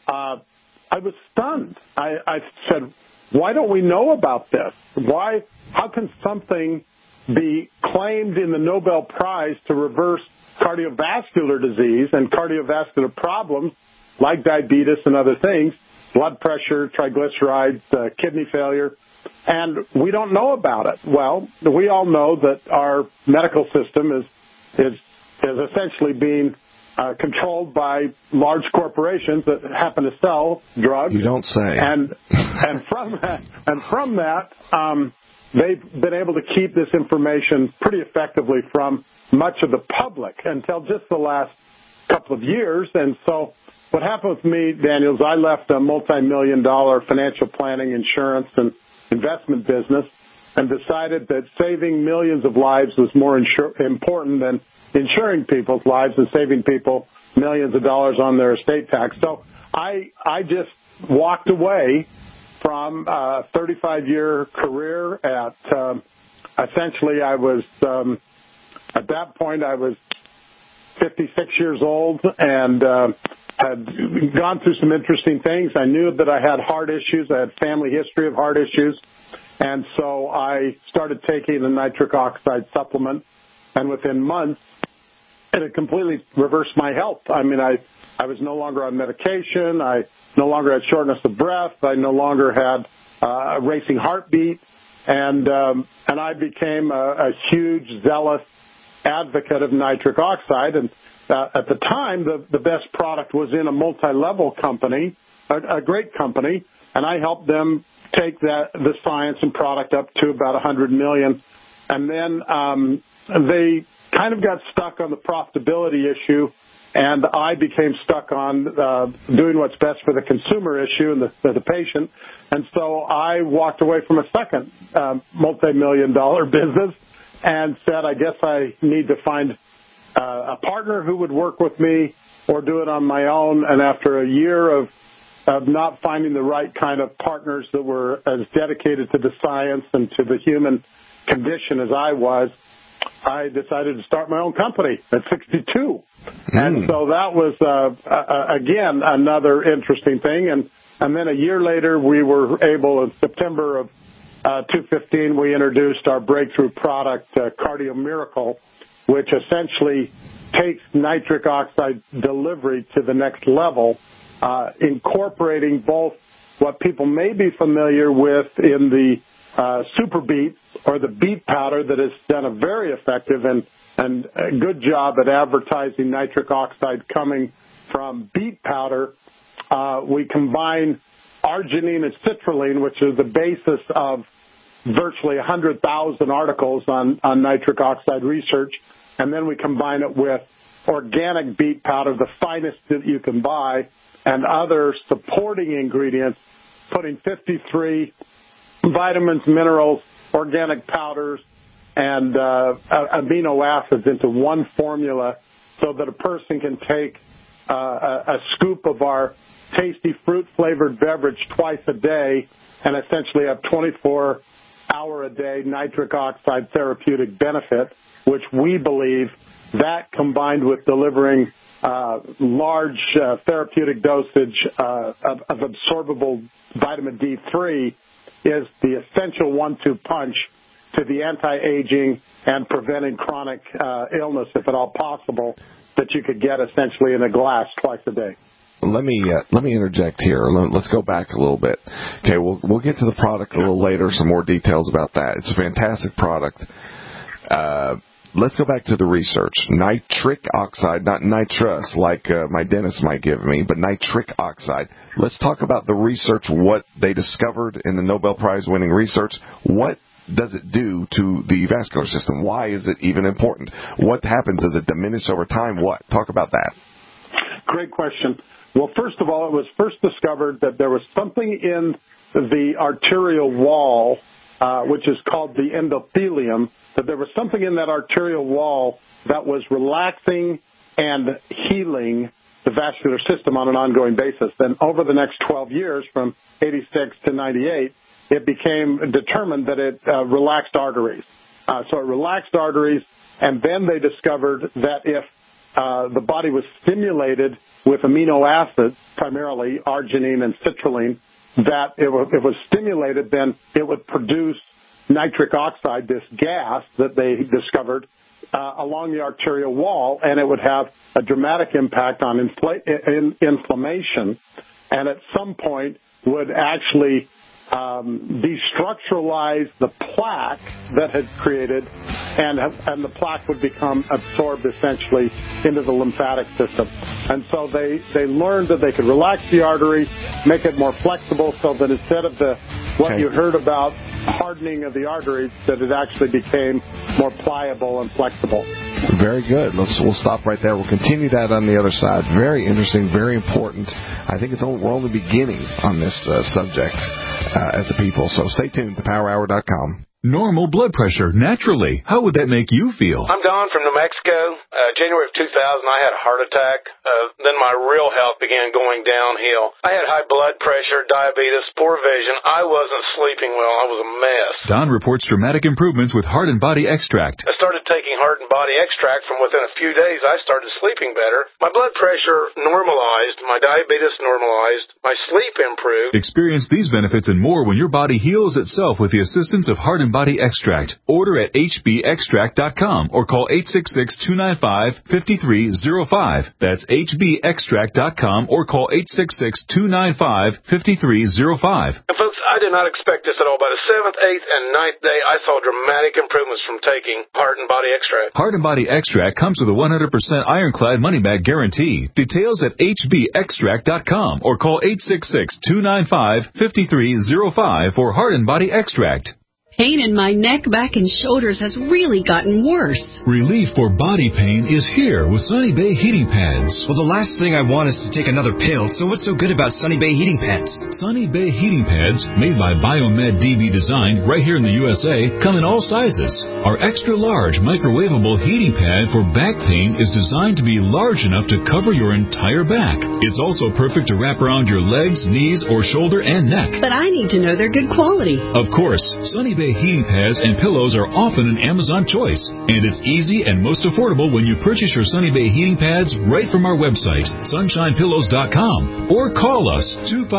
Speaker 4: I was stunned. I said, why don't we know about this? How can something be claimed in the Nobel Prize to reverse cardiovascular disease and cardiovascular problems like diabetes and other things, blood pressure, triglycerides, kidney failure, and we don't know about it? Well, we all know that our medical system is essentially being controlled by large corporations that happen to sell drugs.
Speaker 2: You don't say.
Speaker 4: And from that, they've been able to keep this information pretty effectively from much of the public until just the last couple of years. And so what happened with me, Daniel, is I left a multi-million-dollar financial planning, insurance, and investment business and decided that saving millions of lives was more important than insuring people's lives and saving people millions of dollars on their estate tax. So I just walked away from a 35-year career at essentially I was at that point I was 56 years old and had gone through some interesting things. I knew that I had heart issues. I had family history of heart issues. And so I started taking a nitric oxide supplement. And within months, it had completely reversed my health. I mean, I was no longer on medication. I no longer had shortness of breath. I no longer had a racing heartbeat. And I became a huge, zealous advocate of nitric oxide. And at the time, the best product was in a multi-level company, a great company, and I helped them take the science and product up to about $100 million. And then they kind of got stuck on the profitability issue, and I became stuck on doing what's best for the consumer issue and the patient. And so I walked away from a second multi-million-dollar business and said, I guess I need to find a partner who would work with me or do it on my own. And after a year of not finding the right kind of partners that were as dedicated to the science and to the human condition as I was, I decided to start my own company at 62. And so that was, again, another interesting thing. And then a year later, we were able, in September of 2015, we introduced our breakthrough product, Cardio Miracle, which essentially takes nitric oxide delivery to the next level, incorporating both what people may be familiar with in the super beets or the beet powder that has done a very effective and a good job at advertising nitric oxide coming from beet powder. We combine arginine and citrulline, which is the basis of virtually 100,000 articles on nitric oxide research, and then we combine it with organic beet powder, the finest that you can buy, and other supporting ingredients, putting 53 vitamins, minerals, organic powders, and amino acids into one formula so that a person can take a scoop of our tasty fruit-flavored beverage twice a day and essentially have 24-hour-a-day nitric oxide therapeutic benefit, which we believe that combined with delivering large therapeutic dosage of absorbable vitamin D3 is the essential 1-2 punch to the anti-aging and preventing chronic illness, if at all possible, that you could get essentially in a glass twice a day.
Speaker 2: Let me interject here. Let's go back a little bit. Okay, we'll get to the product a little later, some more details about that. It's a fantastic product. Let's go back to the research. Nitric oxide, not nitrous like my dentist might give me, but nitric oxide. Let's talk about the research, what they discovered in the Nobel Prize-winning research. What does it do to the vascular system? Why is it even important? What happens? Does it diminish over time? What? Talk about that.
Speaker 4: Great question. Well, first of all, it was first discovered that there was something in the arterial wall, which is called the endothelium, that there was something in that arterial wall that was relaxing and healing the vascular system on an ongoing basis. Then over the next 12 years, from 86 to 98, it became determined that it relaxed arteries. So it relaxed arteries, and then they discovered that if the body was stimulated with amino acids, primarily arginine and citrulline, that it was stimulated, then it would produce nitric oxide, this gas that they discovered, along the arterial wall, and it would have a dramatic impact on inflammation, and at some point would actually destructuralize the plaque that had created, and the plaque would become absorbed essentially into the lymphatic system. And so they learned that they could relax the artery, make it more flexible, so that instead of what you heard about hardening of the arteries, that it actually became more pliable and flexible.
Speaker 2: Very good. We'll stop right there. We'll continue that on the other side. Very interesting, very important. I think we're only beginning on this subject as a people. So stay tuned. ThePowerHour.com.
Speaker 8: Normal blood pressure, naturally. How would that make you feel?
Speaker 5: I'm Don from New Mexico. January of 2000, I had a heart attack. Then my real health began going downhill. I had high blood pressure, diabetes, poor vision. I wasn't sleeping well. I was a mess.
Speaker 8: Don reports dramatic improvements with Heart and Body Extract.
Speaker 5: I started taking Heart and Body Extract. From within a few days, I started sleeping better. My blood pressure normalized. My diabetes normalized. My sleep improved.
Speaker 8: Experience these benefits and more when your body heals itself with the assistance of Heart and Body Extract. Order at hbextract.com or call 866-295-5305. That's hbextract.com or call 866-295-5305.
Speaker 5: And folks, I did not expect this at all. By the 7th, 8th, and 9th day, I saw dramatic improvements from taking Heart and Body Extract.
Speaker 8: Heart and Body Extract comes with a 100% ironclad money-back guarantee. Details at hbextract.com or call 866-295-5305 for Heart and Body Extract.
Speaker 11: Pain in my neck, back, and shoulders has really gotten worse.
Speaker 22: Relief for body pain is here with Sunny Bay Heating Pads.
Speaker 23: Well, the last thing I want is to take another pill, so what's so good about Sunny Bay Heating Pads?
Speaker 22: Sunny Bay Heating Pads, made by Biomed DB Design right here in the USA, come in all sizes. Our extra-large microwavable heating pad for back pain is designed to be large enough to cover your entire back. It's also perfect to wrap around your legs, knees, or shoulder and neck.
Speaker 11: But I need to know they're good quality.
Speaker 22: Of course, Sunny Bay heating pads and pillows are often an Amazon choice, and it's easy and most affordable when you purchase your Sunny Bay heating pads right from our website, sunshinepillows.com, or call us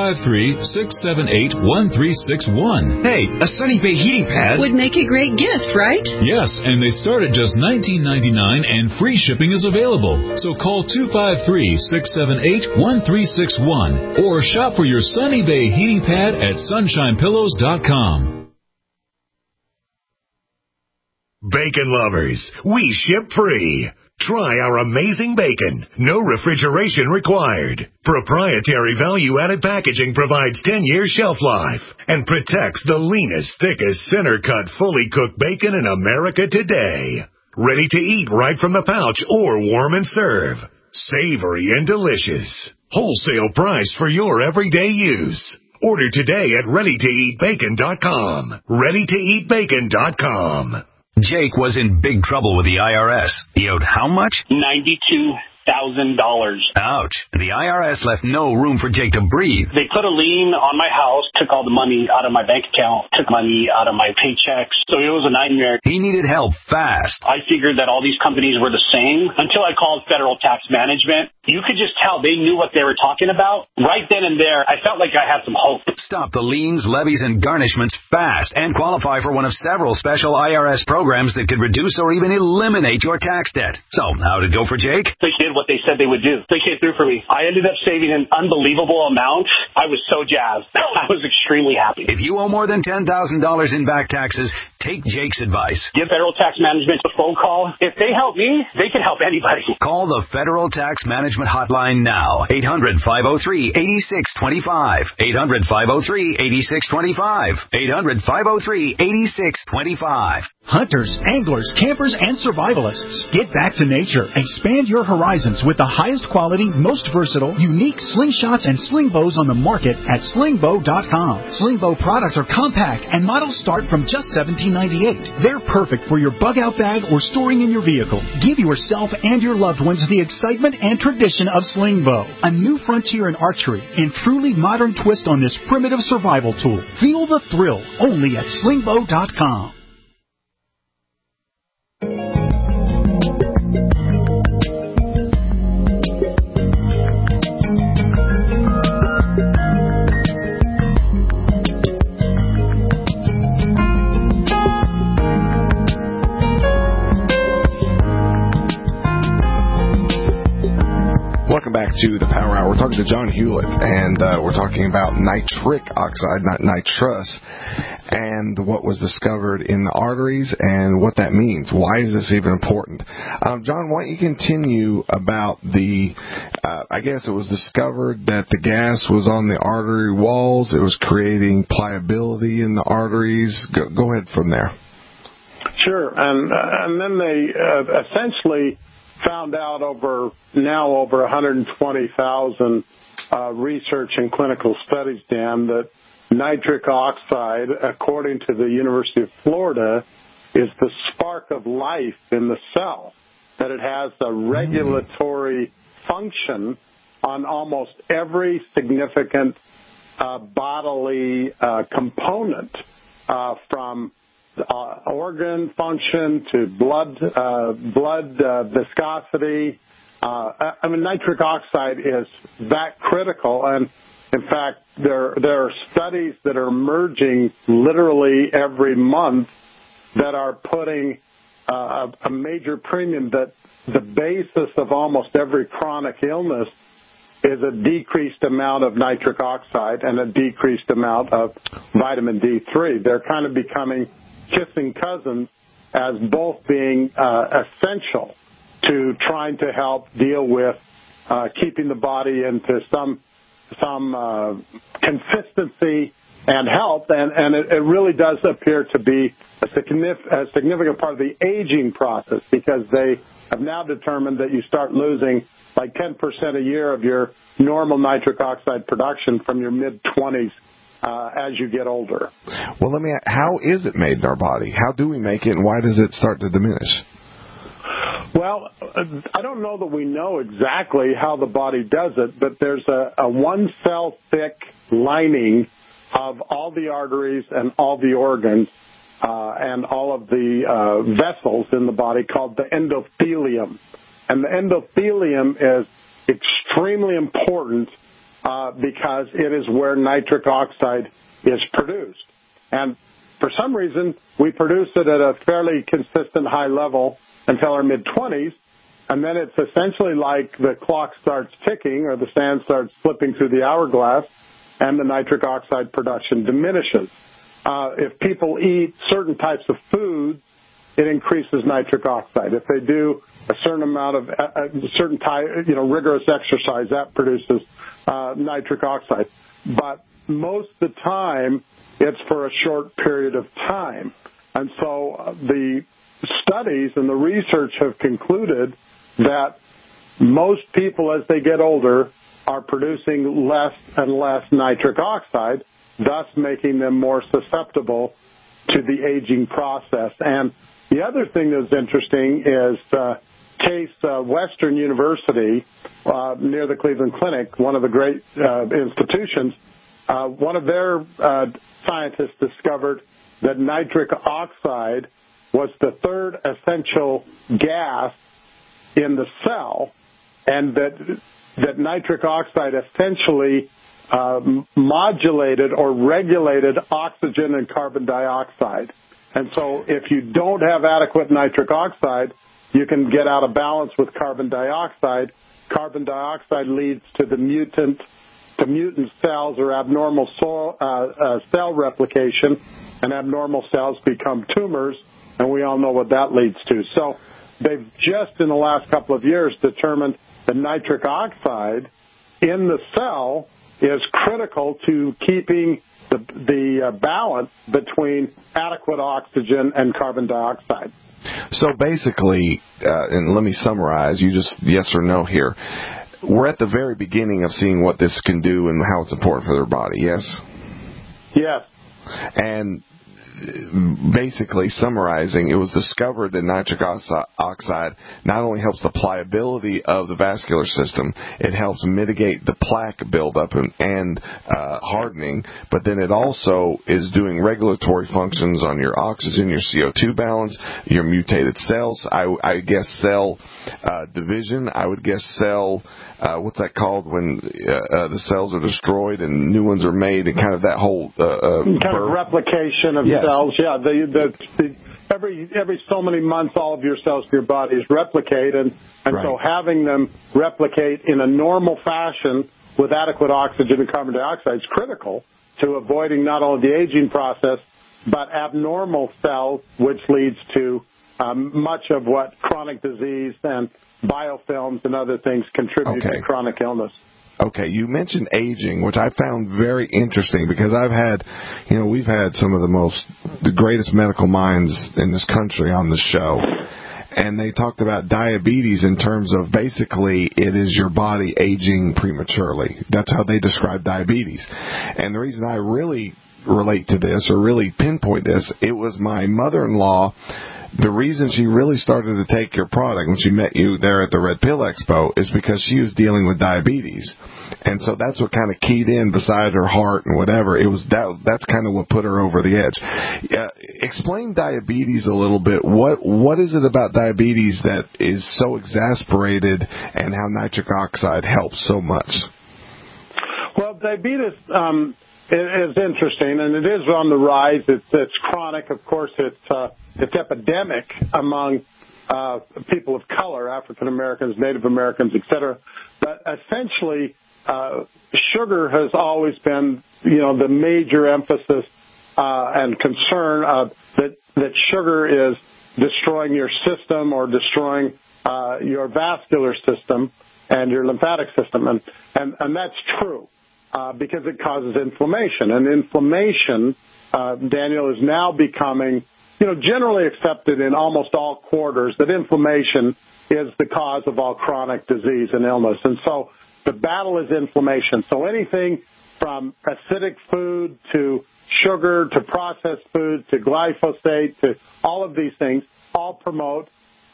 Speaker 22: 253-678-1361.
Speaker 23: Hey, a Sunny Bay heating pad
Speaker 11: would make a great gift, right?
Speaker 22: Yes, and they start at just $19.99 and free shipping is available. So call 253-678-1361 or shop for your Sunny Bay heating pad at sunshinepillows.com.
Speaker 24: Bacon lovers, we ship free. Try our amazing bacon. No refrigeration required. Proprietary value-added packaging provides 10 years shelf life and protects the leanest, thickest, center-cut, fully cooked bacon in America today. Ready to eat right from the pouch or warm and serve. Savory and delicious. Wholesale price for your everyday use. Order today at ReadyToEatBacon.com. ReadyToEatBacon.com.
Speaker 25: Jake was in big trouble with the IRS. He owed how much?
Speaker 26: $92,000.
Speaker 25: Ouch. The IRS left no room for Jake to breathe.
Speaker 26: They put a lien on my house, took all the money out of my bank account, took money out of my paychecks. So it was a nightmare.
Speaker 25: He needed help fast.
Speaker 26: I figured that all these companies were the same until I called Federal Tax Management. You could just tell they knew what they were talking about. Right then and there, I felt like I had some hope.
Speaker 25: Stop the liens, levies, and garnishments fast and qualify for one of several special IRS programs that could reduce or even eliminate your tax debt. So, how'd it go for Jake?
Speaker 26: They did what they said they would do. They came through for me. I ended up saving an unbelievable amount. I was so jazzed. I was extremely happy.
Speaker 25: If you owe more than $10,000 in back taxes, take Jake's advice.
Speaker 26: Give Federal Tax Management a phone call. If they help me, they can help anybody.
Speaker 25: Call the Federal Tax Management Hotline now. 800-503-8625. 800-503-8625. 800-503-8625.
Speaker 10: Hunters, anglers, campers, and survivalists. Get back to nature. Expand your horizons with the highest quality, most versatile, unique slingshots and sling bows on the market at slingbow.com. Sling bow products are compact and models start from just $17.98. They're perfect for your bug-out bag or storing in your vehicle. Give yourself and your loved ones the excitement and tradition of sling bow. A new frontier in archery and truly modern twist on this primitive survival tool. Feel the thrill only at slingbow.com.
Speaker 2: Welcome back to the Power Hour. We're talking to John Hewlett, and we're talking about nitric oxide, not nitrous, and what was discovered in the arteries and what that means. Why is this even important? John, why don't you continue about the, I guess it was discovered that the gas was on the artery walls. It was creating pliability in the arteries. Go ahead from there.
Speaker 4: Sure, and then they essentially found out over 120,000 research and clinical studies, Dan, that nitric oxide, according to the University of Florida, is the spark of life in the cell, that it has a regulatory function on almost every significant bodily component, from organ function to blood viscosity. Nitric oxide is that critical, and in fact, there are studies that are emerging literally every month that are putting a major premium that the basis of almost every chronic illness is a decreased amount of nitric oxide and a decreased amount of vitamin D3. They're kind of becoming kissing cousins as both being essential to trying to help deal with keeping the body into some consistency and health, and it really does appear to be a significant part of the aging process, because they have now determined that you start losing like 10% a year of your normal nitric oxide production from your mid-20s as you get older.
Speaker 2: Well, let me ask, how is it made in our body? How do we make it, and why does it start to diminish?
Speaker 4: Well, I don't know that we know exactly how the body does it, but there's a one-cell thick lining of all the arteries and all the organs and all of the vessels in the body called the endothelium. And the endothelium is extremely important because it is where nitric oxide is produced. And for some reason, we produce it at a fairly consistent high level until our mid-20s, and then it's essentially like the clock starts ticking or the sand starts slipping through the hourglass, and the nitric oxide production diminishes. If people eat certain types of foods, it increases nitric oxide. If they do a certain amount of rigorous exercise, that produces nitric oxide. But most of the time, it's for a short period of time. And so the studies and the research have concluded that most people, as they get older, are producing less and less nitric oxide, thus making them more susceptible to the aging process. And the other thing that's interesting is Case Western University near the Cleveland Clinic, one of the great institutions, one of their scientists discovered that nitric oxide was the third essential gas in the cell, and that nitric oxide essentially modulated or regulated oxygen and carbon dioxide. And so if you don't have adequate nitric oxide, you can get out of balance with carbon dioxide. Carbon dioxide leads to the mutant cells or abnormal cell replication, and abnormal cells become tumors, and we all know what that leads to. So they've just in the last couple of years determined that nitric oxide in the cell is critical to keeping the balance between adequate oxygen and carbon dioxide.
Speaker 2: So basically, and let me summarize, you just yes or no here. We're at the very beginning of seeing what this can do and how it's important for their body, yes?
Speaker 4: Yes.
Speaker 2: And basically summarizing, it was discovered that nitric oxide not only helps the pliability of the vascular system, it helps mitigate the plaque buildup and hardening, but then it also is doing regulatory functions on your oxygen, your CO2 balance, your mutated cells, I guess cell division, I would guess cell, what's that called when the cells are destroyed and new ones are made, and kind of that whole
Speaker 4: kind of replication of cells. Yeah, every so many months, all of your cells in your bodies replicate, and right. So having them replicate in a normal fashion with adequate oxygen and carbon dioxide is critical to avoiding not only the aging process, but abnormal cells, which leads to much of what chronic disease and biofilms and other things contribute to chronic illness.
Speaker 2: Okay, you mentioned aging, which I found very interesting because we've had some of the greatest medical minds in this country on the show. And they talked about diabetes in terms of basically it is your body aging prematurely. That's how they describe diabetes. And the reason I really relate to this or really pinpoint this, it was my mother-in-law. The reason she really started to take your product when she met you there at the Red Pill Expo is because she was dealing with diabetes. And so that's what kind of keyed in beside her heart and whatever. That's kind of what put her over the edge. Explain diabetes a little bit. What is it about diabetes that is so exasperated and how nitric oxide helps so much?
Speaker 4: Well, diabetes is interesting, and it is on the rise. It's chronic. Of course, it's epidemic among people of color, African Americans, Native Americans, etc. But essentially, sugar has always been, the major emphasis and concern that sugar is destroying your system or destroying your vascular system and your lymphatic system, and that's true because it causes inflammation, and inflammation, Daniel, is now becoming generally accepted in almost all quarters that inflammation is the cause of all chronic disease and illness. And so the battle is inflammation. So anything from acidic food to sugar to processed food to glyphosate to all of these things all promote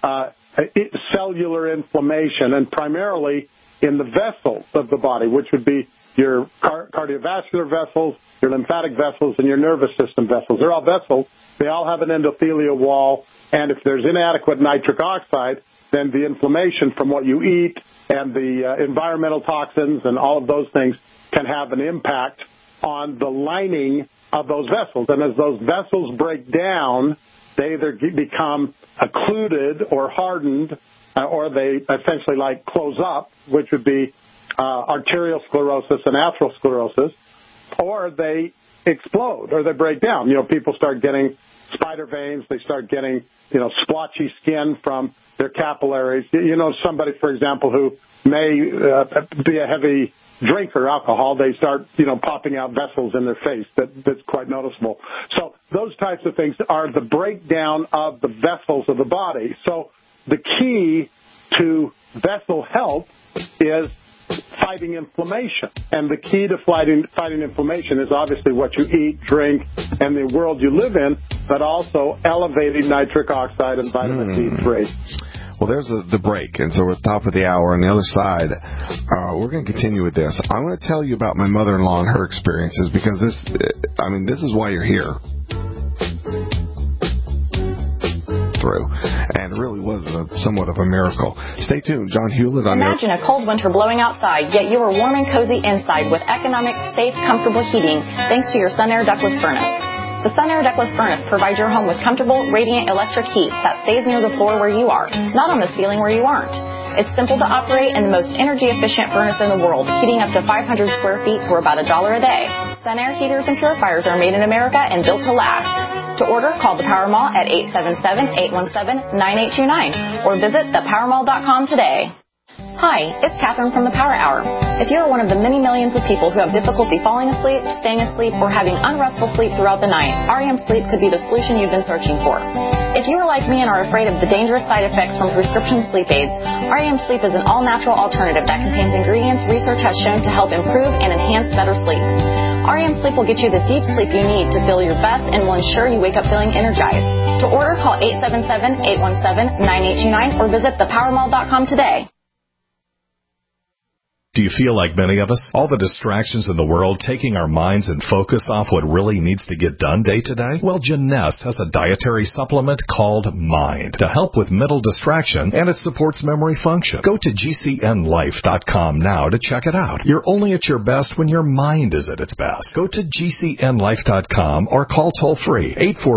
Speaker 4: cellular inflammation, and primarily in the vessels of the body, which would be your cardiovascular vessels, your lymphatic vessels, and your nervous system vessels. They're all vessels. They all have an endothelial wall, and if there's inadequate nitric oxide, then the inflammation from what you eat and the environmental toxins and all of those things can have an impact on the lining of those vessels. And as those vessels break down, they either become occluded or hardened, or they essentially close up, which would be arterial sclerosis and atherosclerosis, or they explode or they break down. People start getting spider veins. They start getting, splotchy skin from their capillaries. Somebody, for example, who may be a heavy drinker, alcohol, they start, popping out vessels in their face. That's quite noticeable. So those types of things are the breakdown of the vessels of the body. So the key to vessel health is fighting inflammation. And the key to fighting inflammation is obviously what you eat, drink, and the world you live in, but also elevating nitric oxide and vitamin D3.
Speaker 2: Well, there's the break, and so we're at the top of the hour. On the other side, we're going to continue with this. I'm going to tell you about my mother-in-law and her experiences because this is why you're here. And it really was somewhat of a miracle. Stay tuned. John Hewlett on
Speaker 1: Imagine a cold winter blowing outside, yet you are warm and cozy inside with economic, safe, comfortable heating thanks to your Sunair ductless furnace. The Sunair ductless furnace provides your home with comfortable, radiant electric heat that stays near the floor where you are, not on the ceiling where you aren't. It's simple to operate and the most energy-efficient furnace in the world, heating up to 500 square feet for about $1 a day. Sunair heaters and purifiers are made in America and built to last. To order, call the Power Mall at 877-817-9829 or visit thepowermall.com today. Hi, it's Catherine from the Power Hour. If you are one of the many millions of people who have difficulty falling asleep, staying asleep, or having unrestful sleep throughout the night, REM Sleep could be the solution you've been searching for. If you are like me and are afraid of the dangerous side effects from prescription sleep aids, REM Sleep is an all-natural alternative that contains ingredients research has shown to help improve and enhance better sleep. REM Sleep will get you the deep sleep you need to feel your best and will ensure you wake up feeling energized. To order, call 877-817-9829 or visit thepowermall.com today.
Speaker 3: Do you feel like many of us? All the distractions in the world taking our minds and focus off what really needs to get done day to day? Well, Jeunesse has a dietary supplement called Mind to help with mental distraction, and it supports memory function. Go to GCNlife.com now to check it out. You're only at your best when your mind is at its best. Go to GCNlife.com or call toll-free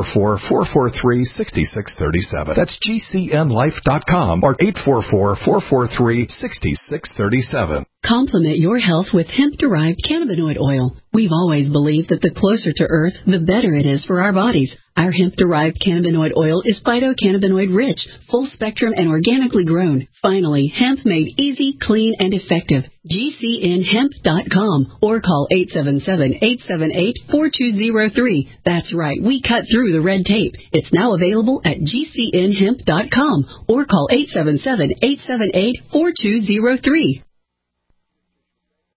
Speaker 3: 844-443-6637. That's GCNlife.com or 844-443-6637.
Speaker 11: Complement your health with hemp-derived cannabinoid oil. We've always believed that the closer to Earth, the better it is for our bodies. Our hemp-derived cannabinoid oil is phytocannabinoid rich, full spectrum, and organically grown. Finally, hemp made easy, clean, and effective. GCNhemp.com or call 877-878-4203. That's right, we cut through the red tape. It's now available at GCNhemp.com or call 877-878-4203.